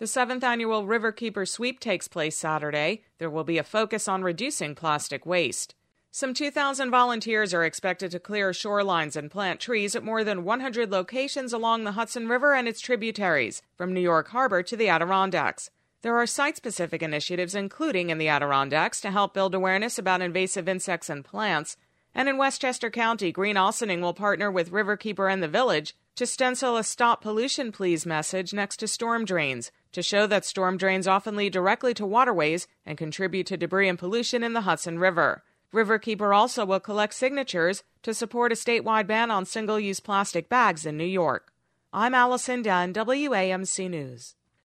The 7th annual Riverkeeper Sweep takes place Saturday. There will be a focus on reducing plastic waste. Some 2,000 volunteers are expected to clear shorelines and plant trees at more than 100 locations along the Hudson River and its tributaries, from New York Harbor to the Adirondacks. There are site-specific initiatives, including in the Adirondacks, to help build awareness about invasive insects and plants. And in Westchester County, Green Austining will partner with Riverkeeper and the Village to stencil a Stop Pollution Please message next to storm drains to show that storm drains often lead directly to waterways and contribute to debris and pollution in the Hudson River. Riverkeeper also will collect signatures to support a statewide ban on single-use plastic bags in New York. I'm Allison Dunn, WAMC News.